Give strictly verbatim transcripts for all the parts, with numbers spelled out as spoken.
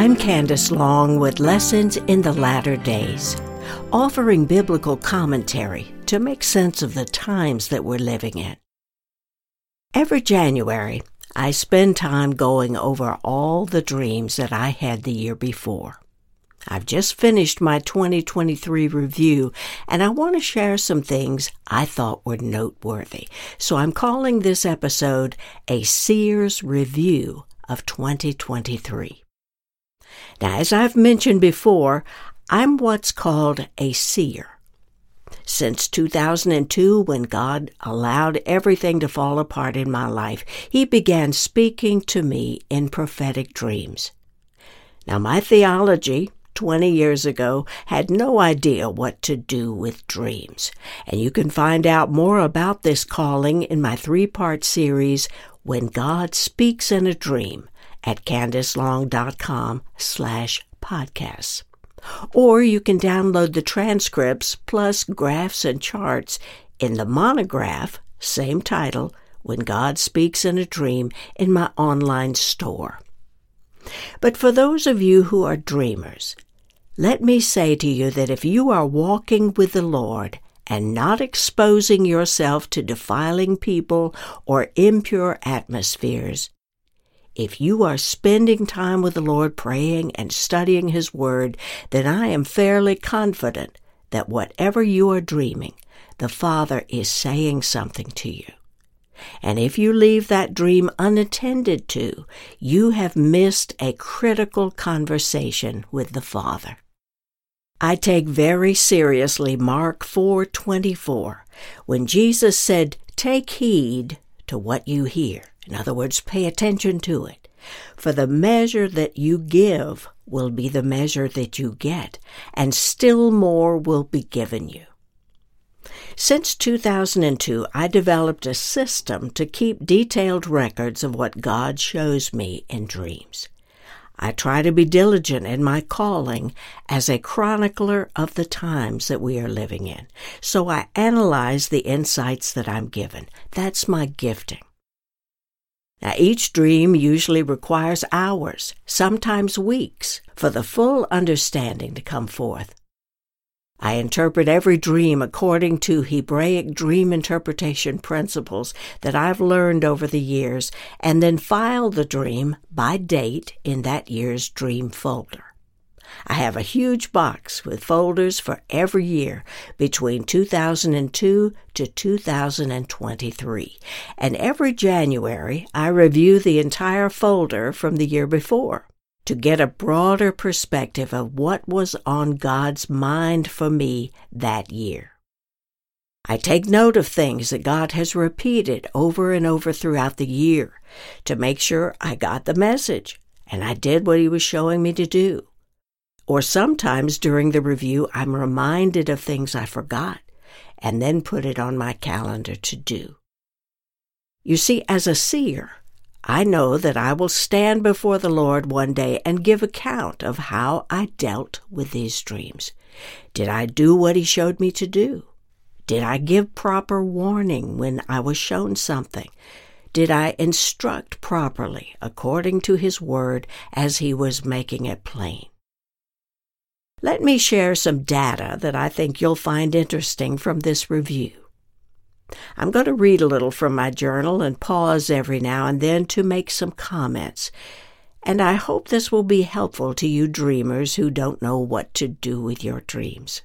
I'm Candace Long with Lessons in the Latter Days, offering biblical commentary to make sense of the times that we're living in. Every January, I spend time going over all the dreams that I had the year before. I've just finished my twenty twenty-three review, and I want to share some things I thought were noteworthy. So I'm calling this episode a Seer's Review of twenty twenty-three. Now, as I've mentioned before, I'm what's called a seer. Since two thousand two, when God allowed everything to fall apart in my life, He began speaking to me in prophetic dreams. Now, my theology, twenty years ago, had no idea what to do with dreams. And you can find out more about this calling in my three-part series, When God Speaks in a Dream, at candacelong.com slash podcasts. Or you can download the transcripts plus graphs and charts in the monograph, same title, When God Speaks in a Dream, in my online store. But for those of you who are dreamers, let me say to you that if you are walking with the Lord and not exposing yourself to defiling people or impure atmospheres, if you are spending time with the Lord praying and studying His Word, then I am fairly confident that whatever you are dreaming, the Father is saying something to you. And if you leave that dream unattended to, you have missed a critical conversation with the Father. I take very seriously Mark four twenty-four, when Jesus said, "Take heed to what you hear." In other words, pay attention to it. For the measure that you give will be the measure that you get, and still more will be given you. Since two thousand two, I developed a system to keep detailed records of what God shows me in dreams. I try to be diligent in my calling as a chronicler of the times that we are living in. So I analyze the insights that I'm given. That's my gifting. Now, each dream usually requires hours, sometimes weeks, for the full understanding to come forth. I interpret every dream according to Hebraic dream interpretation principles that I've learned over the years, and then file the dream by date in that year's dream folder. I have a huge box with folders for every year between two thousand two to two thousand twenty-three. And every January, I review the entire folder from the year before to get a broader perspective of what was on God's mind for me that year. I take note of things that God has repeated over and over throughout the year to make sure I got the message and I did what He was showing me to do. Or sometimes during the review, I'm reminded of things I forgot and then put it on my calendar to do. You see, as a seer, I know that I will stand before the Lord one day and give account of how I dealt with these dreams. Did I do what He showed me to do? Did I give proper warning when I was shown something? Did I instruct properly according to His Word as He was making it plain? Let me share some data that I think you'll find interesting from this review. I'm going to read a little from my journal and pause every now and then to make some comments, and I hope this will be helpful to you dreamers who don't know what to do with your dreams.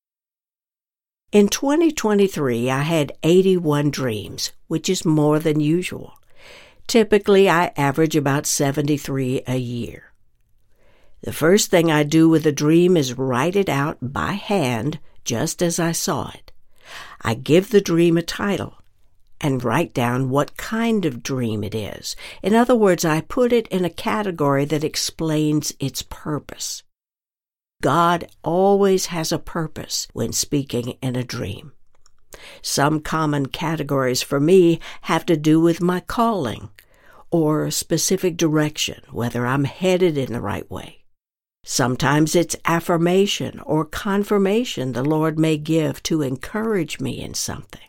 In twenty twenty-three, I had eighty-one dreams, which is more than usual. Typically, I average about seventy-three a year. The first thing I do with a dream is write it out by hand, just as I saw it. I give the dream a title and write down what kind of dream it is. In other words, I put it in a category that explains its purpose. God always has a purpose when speaking in a dream. Some common categories for me have to do with my calling or a specific direction, whether I'm headed in the right way. Sometimes it's affirmation or confirmation the Lord may give to encourage me in something.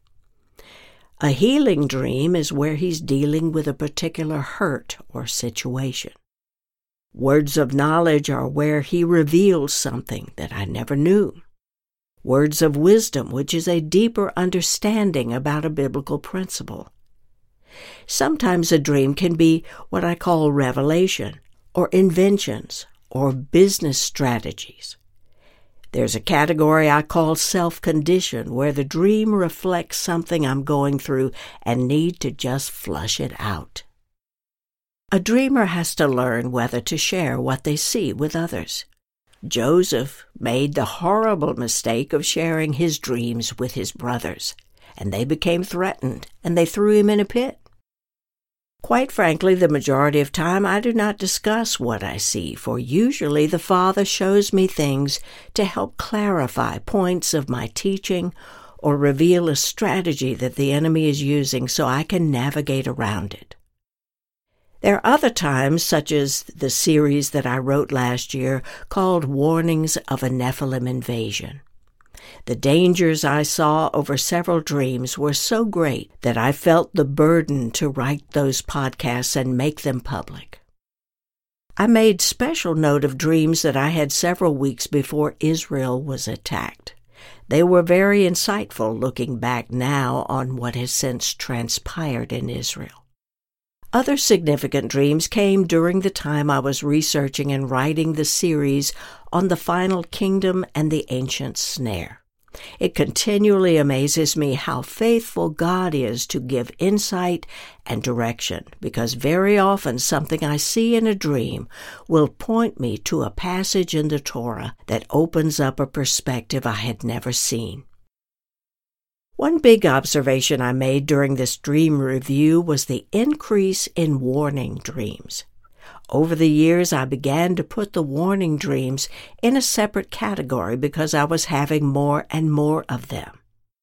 A healing dream is where He's dealing with a particular hurt or situation. Words of knowledge are where he reveals something that I never knew. Words of wisdom, which is a deeper understanding about a biblical principle. Sometimes a dream can be what I call revelation, or inventions, or business strategies. There's a category I call self-condition, where the dream reflects something I'm going through and need to just flush it out. A dreamer has to learn whether to share what they see with others. Joseph made the horrible mistake of sharing his dreams with his brothers, and they became threatened, and they threw him in a pit. Quite frankly, the majority of time I do not discuss what I see, for usually the Father shows me things to help clarify points of my teaching or reveal a strategy that the enemy is using so I can navigate around it. There are other times, such as the series that I wrote last year called Warnings of a Nephilim Invasion. The dangers I saw over several dreams were so great that I felt the burden to write those podcasts and make them public. I made special note of dreams that I had several weeks before Israel was attacked. They were very insightful looking back now on what has since transpired in Israel. Other significant dreams came during the time I was researching and writing the series on the final kingdom and the ancient snare. It continually amazes me how faithful God is to give insight and direction, because very often something I see in a dream will point me to a passage in the Torah that opens up a perspective I had never seen. One big observation I made during this dream review was the increase in warning dreams. Over the years, I began to put the warning dreams in a separate category because I was having more and more of them.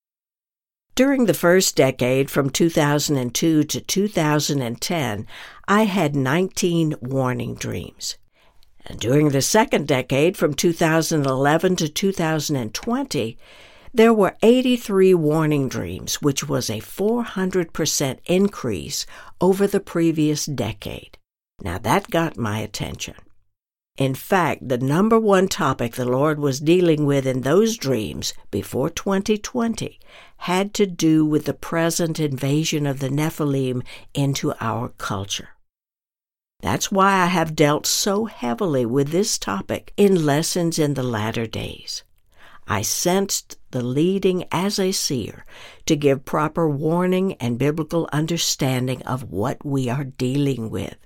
During the first decade, from two thousand two to two thousand ten, I had nineteen warning dreams. And during the second decade, from two thousand eleven to two thousand twenty, there were eighty-three warning dreams, which was a four hundred percent increase over the previous decade. Now that got my attention. In fact, the number one topic the Lord was dealing with in those dreams before twenty twenty had to do with the present invasion of the Nephilim into our culture. That's why I have dealt so heavily with this topic in Lessons in the Latter Days. I sensed the leading as a seer to give proper warning and biblical understanding of what we are dealing with.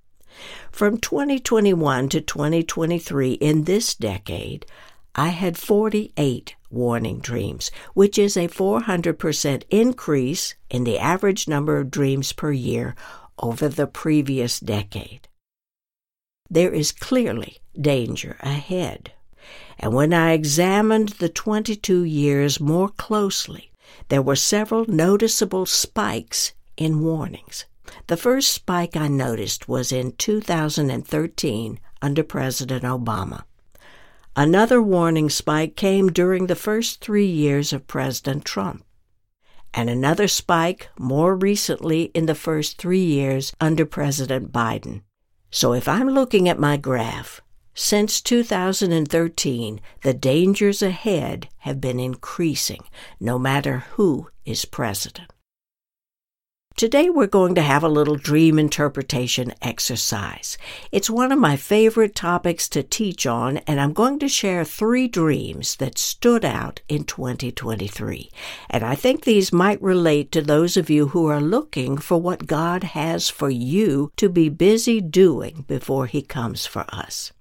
From twenty twenty-one to twenty twenty-three, in this decade, I had forty-eight warning dreams, which is a four hundred percent increase in the average number of dreams per year over the previous decade. There is clearly danger ahead. And when I examined the twenty-two years more closely, there were several noticeable spikes in warnings. The first spike I noticed was in two thousand thirteen under President Obama. Another warning spike came during the first three years of President Trump. And another spike more recently in the first three years under President Biden. So if I'm looking at my graph, since two thousand thirteen, the dangers ahead have been increasing, no matter who is president. Today we're going to have a little dream interpretation exercise. It's one of my favorite topics to teach on, and I'm going to share three dreams that stood out in twenty twenty-three. And I think these might relate to those of you who are looking for what God has for you to be busy doing before He comes for us.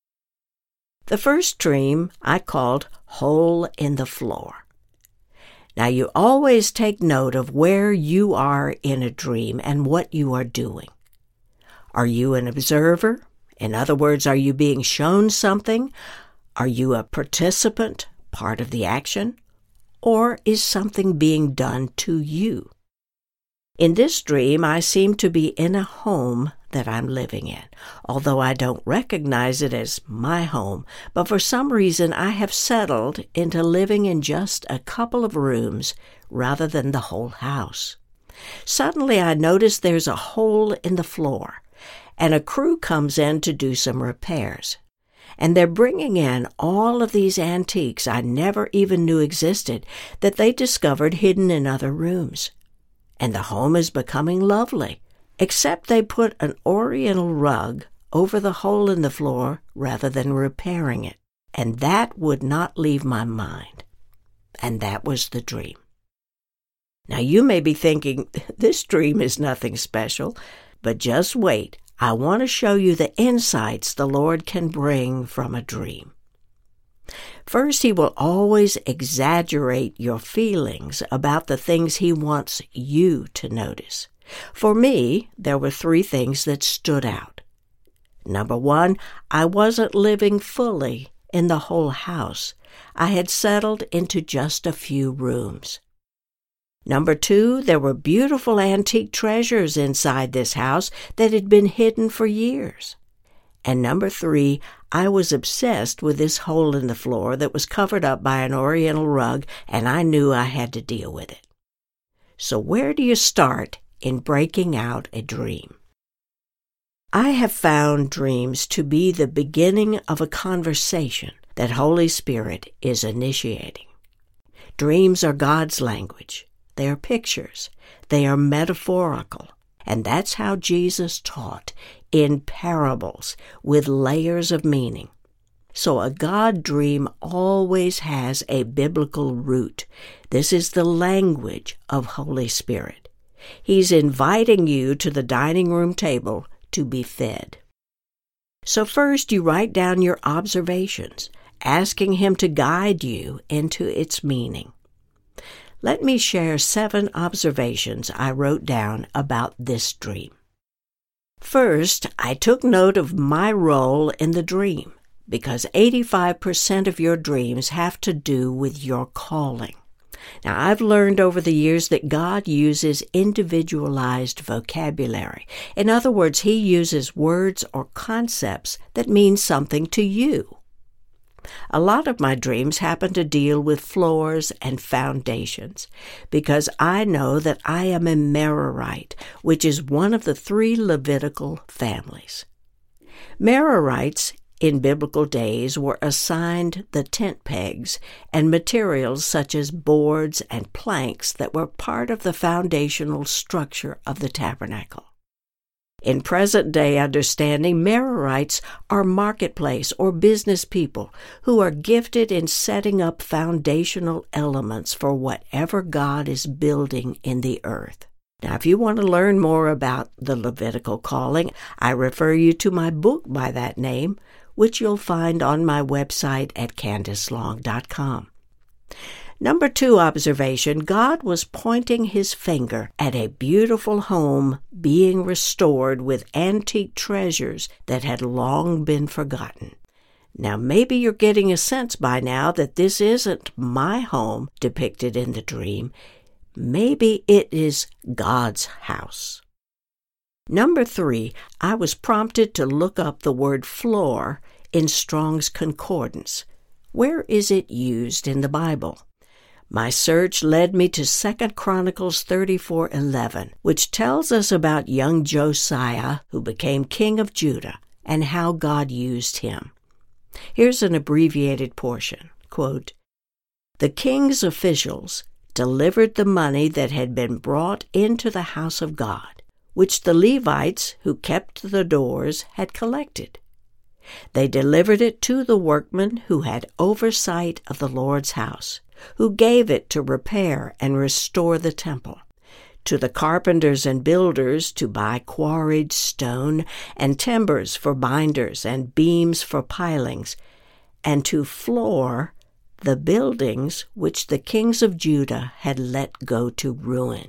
The first dream I called Hole in the Floor. Now, you always take note of where you are in a dream and what you are doing. Are you an observer? In other words, are you being shown something? Are you a participant, part of the action? Or is something being done to you? In this dream, I seem to be in a home that I'm living in, although I don't recognize it as my home, but for some reason I have settled into living in just a couple of rooms rather than the whole house. Suddenly I notice there's a hole in the floor, and a crew comes in to do some repairs. And they're bringing in all of these antiques I never even knew existed that they discovered hidden in other rooms. And the home is becoming lovely, except they put an oriental rug over the hole in the floor rather than repairing it. And that would not leave my mind. And that was the dream. Now you may be thinking, this dream is nothing special, but just wait. I want to show you the insights the Lord can bring from a dream. First, He will always exaggerate your feelings about the things He wants you to notice. For me, there were three things that stood out. Number one, I wasn't living fully in the whole house. I had settled into just a few rooms. Number two, there were beautiful antique treasures inside this house that had been hidden for years. And number three, I was obsessed with this hole in the floor that was covered up by an oriental rug, and I knew I had to deal with it. So where do you start in breaking out a dream? I have found dreams to be the beginning of a conversation that Holy Spirit is initiating. Dreams are God's language. They are pictures. They are metaphorical. And that's how Jesus taught, in parables with layers of meaning. So a God dream always has a biblical root. This is the language of Holy Spirit. He's inviting you to the dining room table to be fed. So first you write down your observations, asking Him to guide you into its meaning. Let me share seven observations I wrote down about this dream. First, I took note of my role in the dream, because eighty-five percent of your dreams have to do with your calling. Now, I've learned over the years that God uses individualized vocabulary. In other words, He uses words or concepts that mean something to you. A lot of my dreams happen to deal with floors and foundations, because I know that I am a Merarite, which is one of the three Levitical families. Merarites in biblical days were assigned the tent pegs and materials such as boards and planks that were part of the foundational structure of the tabernacle. In present-day understanding, Merarites are marketplace or business people who are gifted in setting up foundational elements for whatever God is building in the earth. Now, if you want to learn more about the Levitical calling, I refer you to my book by that name, which you'll find on my website at candace long dot com. Number two observation, God was pointing His finger at a beautiful home being restored with antique treasures that had long been forgotten. Now, maybe you're getting a sense by now that this isn't my home depicted in the dream. Maybe it is God's house. Number three, I was prompted to look up the word floor in Strong's Concordance. Where is it used in the Bible? My search led me to Second Chronicles thirty-four eleven, which tells us about young Josiah, who became king of Judah, and how God used him. Here's an abbreviated portion. Quote, "The king's officials delivered the money that had been brought into the house of God, which the Levites, who kept the doors, had collected. They delivered it to the workmen who had oversight of the Lord's house, who gave it to repair and restore the temple, to the carpenters and builders to buy quarried stone and timbers for binders and beams for pilings, and to floor the buildings which the kings of Judah had let go to ruin."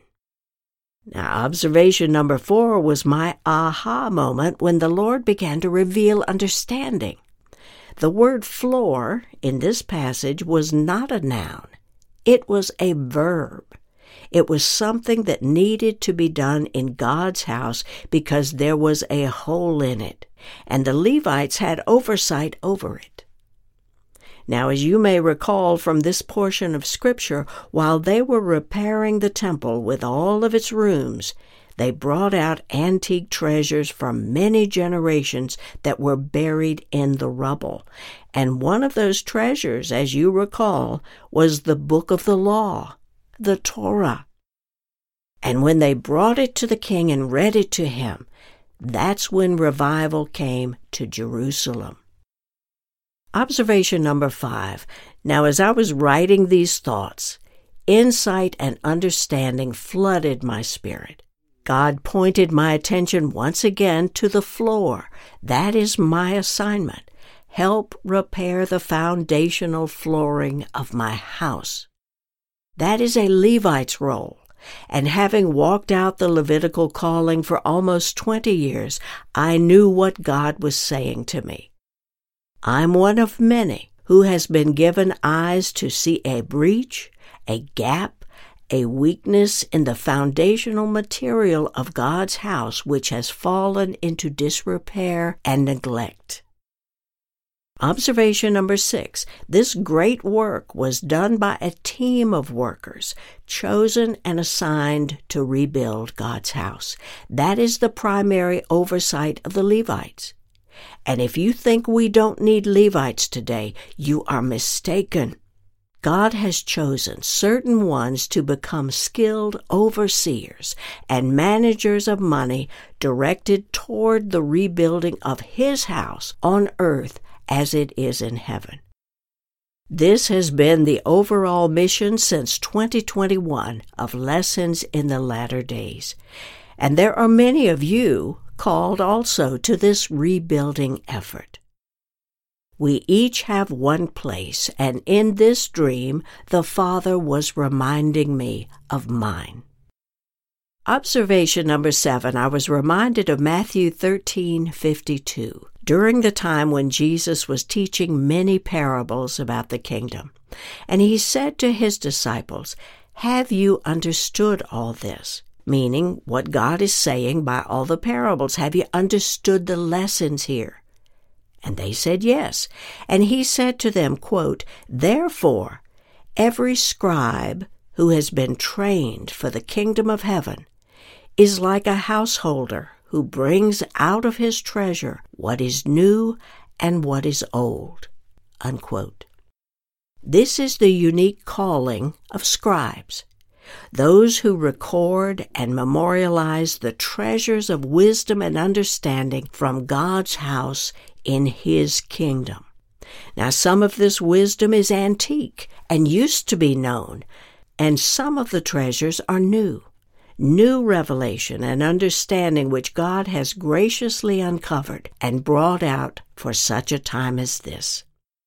Now, observation number four was my aha moment when the Lord began to reveal understanding. The word floor in this passage was not a noun. It was a verb. It was something that needed to be done in God's house because there was a hole in it, and the Levites had oversight over it. Now, as you may recall from this portion of Scripture, while they were repairing the temple with all of its rooms, they brought out antique treasures from many generations that were buried in the rubble. And one of those treasures, as you recall, was the book of the law, the Torah. And when they brought it to the king and read it to him, that's when revival came to Jerusalem. Observation number five. Now, as I was writing these thoughts, insight and understanding flooded my spirit. God pointed my attention once again to the floor. That is my assignment. Help repair the foundational flooring of my house. That is a Levite's role. And having walked out the Levitical calling for almost twenty years, I knew what God was saying to me. I'm one of many who has been given eyes to see a breach, a gap, a weakness in the foundational material of God's house which has fallen into disrepair and neglect. Observation number six. This great work was done by a team of workers, chosen and assigned to rebuild God's house. That is the primary oversight of the Levites. And if you think we don't need Levites today, you are mistaken. God has chosen certain ones to become skilled overseers and managers of money directed toward the rebuilding of His house on earth as it is in heaven. This has been the overall mission since twenty twenty-one of Lessons in the Latter Days. And there are many of you called also to this rebuilding effort. We each have one place, and in this dream, the Father was reminding me of mine. Observation number seven, I was reminded of Matthew thirteen fifty-two, during the time when Jesus was teaching many parables about the kingdom. And he said to his disciples, "Have you understood all this?" Meaning what God is saying by all the parables. Have you understood the lessons here? And they said yes. And he said to them, quote, "Therefore, every scribe who has been trained for the kingdom of heaven is like a householder who brings out of his treasure what is new and what is old." Unquote. This is the unique calling of scribes, those who record and memorialize the treasures of wisdom and understanding from God's house in His kingdom. Now, some of this wisdom is antique and used to be known, and some of the treasures are new. New revelation and understanding which God has graciously uncovered and brought out for such a time as this.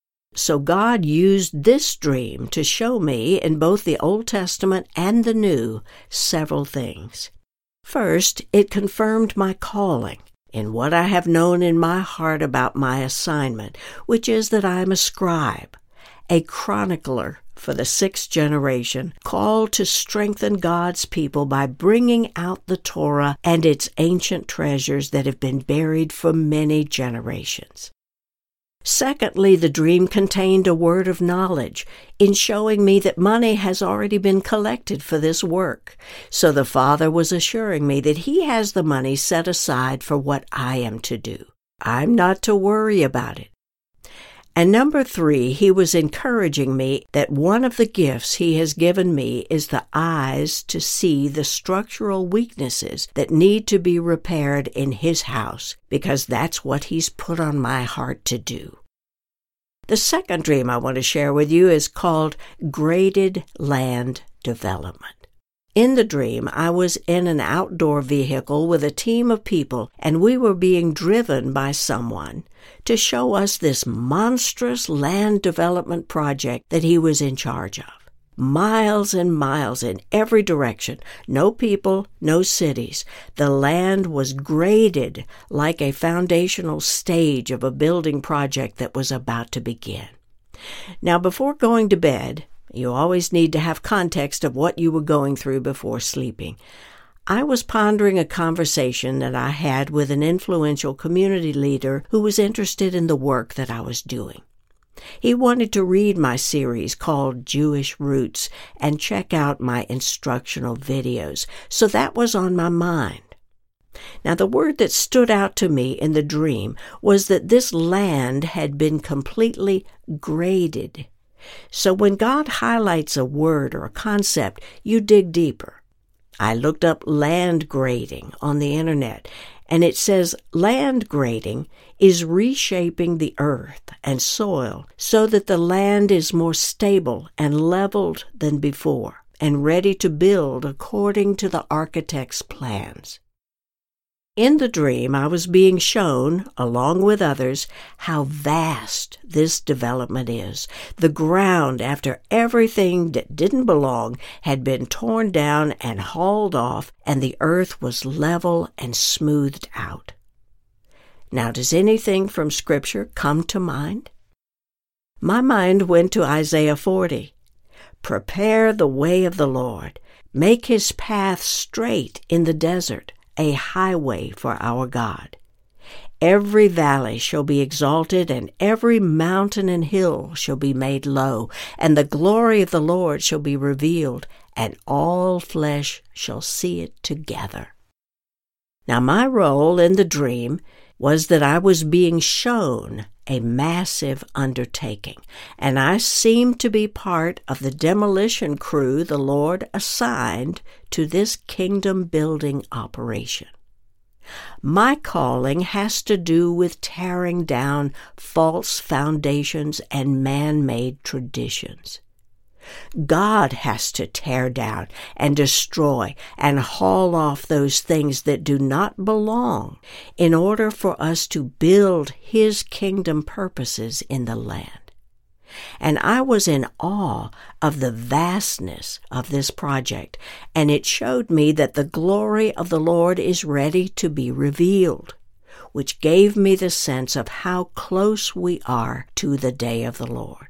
So God used this dream to show me in both the Old Testament and the New several things. First, it confirmed my calling in what I have known in my heart about my assignment, which is that I am a scribe, a chronicler for the sixth generation, called to strengthen God's people by bringing out the Torah and its ancient treasures that have been buried for many generations. Secondly, the dream contained a word of knowledge in showing me that money has already been collected for this work. So the Father was assuring me that He has the money set aside for what I am to do. I'm not to worry about it. And number three, He was encouraging me that one of the gifts He has given me is the eyes to see the structural weaknesses that need to be repaired in His house, because that's what He's put on my heart to do. The second dream I want to share with you is called Graded Land Development. In the dream, I was in an outdoor vehicle with a team of people, and we were being driven by someone to show us this monstrous land development project that he was in charge of. Miles and miles in every direction, no people, no cities. The land was graded like a foundational stage of a building project that was about to begin. Now, before going to bed, you always need to have context of what you were going through before sleeping. I was pondering a conversation that I had with an influential community leader who was interested in the work that I was doing. He wanted to read my series called Jewish Roots and check out my instructional videos, so that was on my mind. Now, the word that stood out to me in the dream was that this land had been completely graded. So when God highlights a word or a concept, you dig deeper. I looked up land grading on the internet, and it says land grading is reshaping the earth and soil so that the land is more stable and leveled than before and ready to build according to the architect's plans. In the dream, I was being shown, along with others, how vast this development is. The ground, after everything that didn't belong had been torn down and hauled off, and the earth was level and smoothed out. Now, does anything from Scripture come to mind? My mind went to Isaiah forty. Prepare the way of the Lord. Make his path straight in the desert, a highway for our God. Every valley shall be exalted, and every mountain and hill shall be made low, and the glory of the Lord shall be revealed, and all flesh shall see it together. Now, my role in the dream was that I was being shown a massive undertaking, and I seemed to be part of the demolition crew the Lord assigned to this kingdom-building operation. My calling has to do with tearing down false foundations and man-made traditions. God has to tear down and destroy and haul off those things that do not belong in order for us to build his kingdom purposes in the land. And I was in awe of the vastness of this project, and it showed me that the glory of the Lord is ready to be revealed, which gave me the sense of how close we are to the day of the Lord.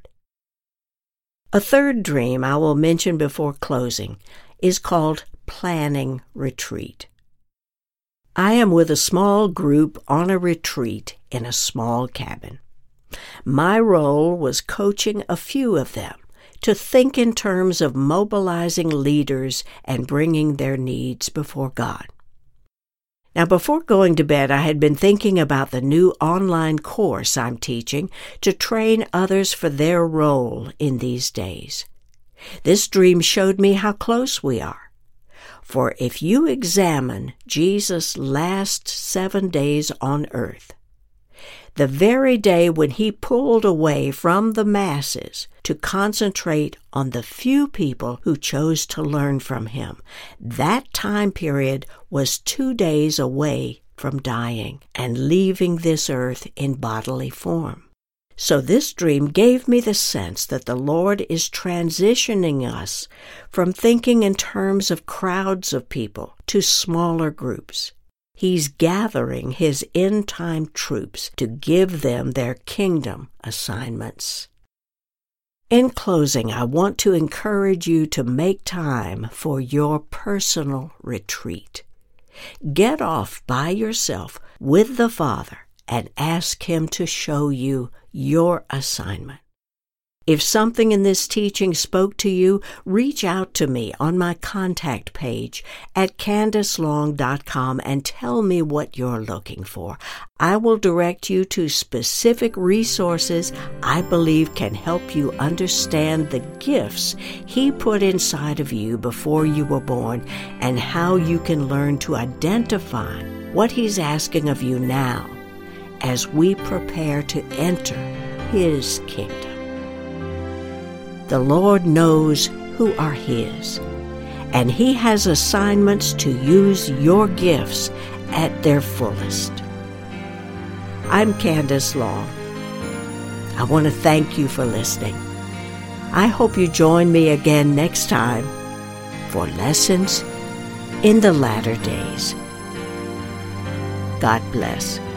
A third dream I will mention before closing is called Planning Retreat. I am with a small group on a retreat in a small cabin. My role was coaching a few of them to think in terms of mobilizing leaders and bringing their needs before God. Now, before going to bed, I had been thinking about the new online course I'm teaching to train others for their role in these days. This dream showed me how close we are. For if you examine Jesus' last seven days on earth, the very day when he pulled away from the masses to concentrate on the few people who chose to learn from him, that time period was two days away from dying and leaving this earth in bodily form. So this dream gave me the sense that the Lord is transitioning us from thinking in terms of crowds of people to smaller groups. He's gathering his end-time troops to give them their kingdom assignments. In closing, I want to encourage you to make time for your personal retreat. Get off by yourself with the Father and ask him to show you your assignment. If something in this teaching spoke to you, reach out to me on my contact page at candace long dot com and tell me what you're looking for. I will direct you to specific resources I believe can help you understand the gifts he put inside of you before you were born and how you can learn to identify what he's asking of you now as we prepare to enter his kingdom. The Lord knows who are his, and he has assignments to use your gifts at their fullest. I'm Candace Long. I want to thank you for listening. I hope you join me again next time for Lessons in the Latter Days. God bless.